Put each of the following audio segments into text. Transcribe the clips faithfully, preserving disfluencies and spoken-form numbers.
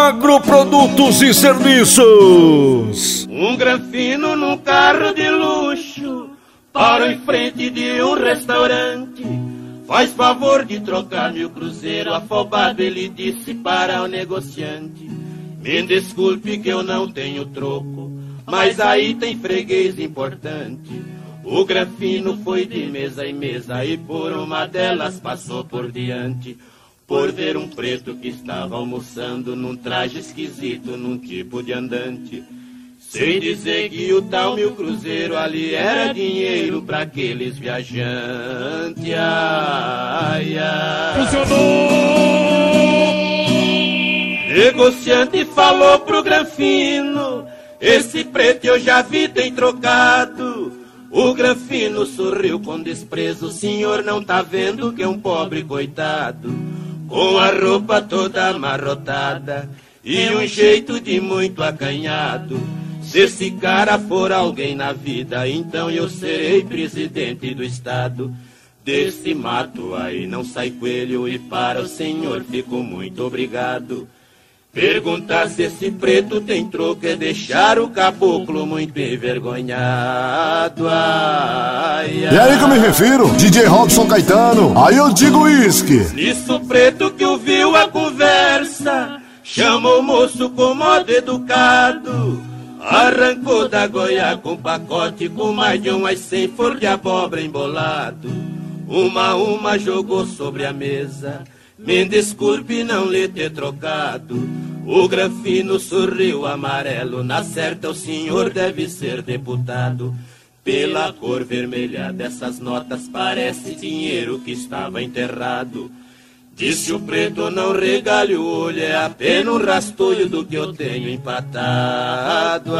Agroprodutos e Serviços. Um granfino num carro de luxo para em frente de um restaurante. Faz favor de trocar meu cruzeiro. Afobado ele disse para o negociante: me desculpe que eu não tenho troco, mas aí tem freguês importante. O granfino foi de mesa em mesa e por uma delas passou por diante, por ver um preto que estava almoçando num traje esquisito, num tipo de andante. Sem dizer que o tal meu cruzeiro ali era dinheiro pra aqueles viajantes. Ai, ai. Funcionou! Negociante falou pro granfino: esse preto eu já vi, tem trocado. O granfino sorriu com desprezo: o senhor não tá vendo que é um pobre coitado, com a roupa toda amarrotada e um jeito de muito acanhado. Se esse cara for alguém na vida, então eu serei presidente do estado. Desse mato aí não sai coelho e para o senhor fico muito obrigado. Perguntar se esse preto tem troco é deixar o caboclo muito envergonhado. Ai, ai. E aí que eu me refiro, D J Robson Caetano, aí eu digo uísque. Nisso o preto que ouviu a conversa chamou o moço com modo educado, arrancou da goia com pacote com mais de umas cem folhas de abóbora embolado. Uma a uma jogou sobre a mesa: me desculpe não lhe ter trocado. O granfino sorriu amarelo: na certa o senhor deve ser deputado. Pela cor vermelha dessas notas parece dinheiro que estava enterrado. Disse o preto: não regale o olho, é apenas um rastolho do que eu tenho empatado.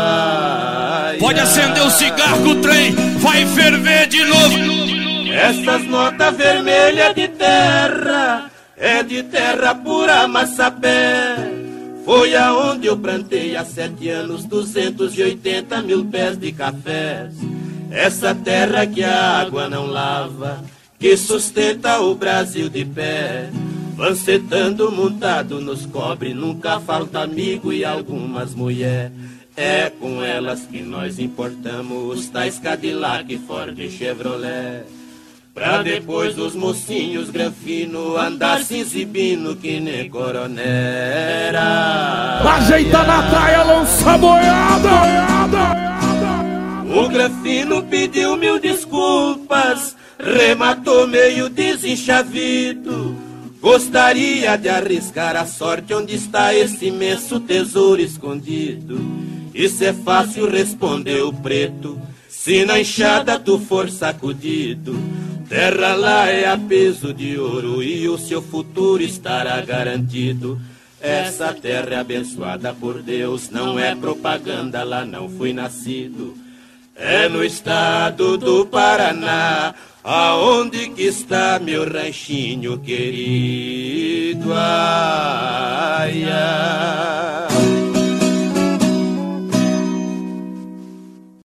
Ai, Pode ai. acender o cigarro que o trem vai ferver de novo. Essas notas vermelhas de terra é de terra pura massapé. Foi aonde eu plantei há sete anos duzentos e oitenta mil pés de cafés. Essa terra que a água não lava, que sustenta o Brasil de pé. Lancetando montado nos cobre, nunca falta amigo e algumas mulher. É com elas que nós importamos os tais Cadillac, Ford e Chevrolet. Pra depois os mocinhos granfino andar se exibindo que nem coronera. Ajeita na praia, lança boiada. O granfino pediu mil desculpas, rematou meio desenchavido. Gostaria de arriscar a sorte onde está esse imenso tesouro escondido. Isso é fácil, respondeu o preto, se na enxada tu for sacudido. Terra lá é a peso de ouro e o seu futuro estará garantido. Essa terra é abençoada por Deus, não é propaganda, lá não fui nascido. É no estado do Paraná, aonde que está meu ranchinho querido. Ai, ai.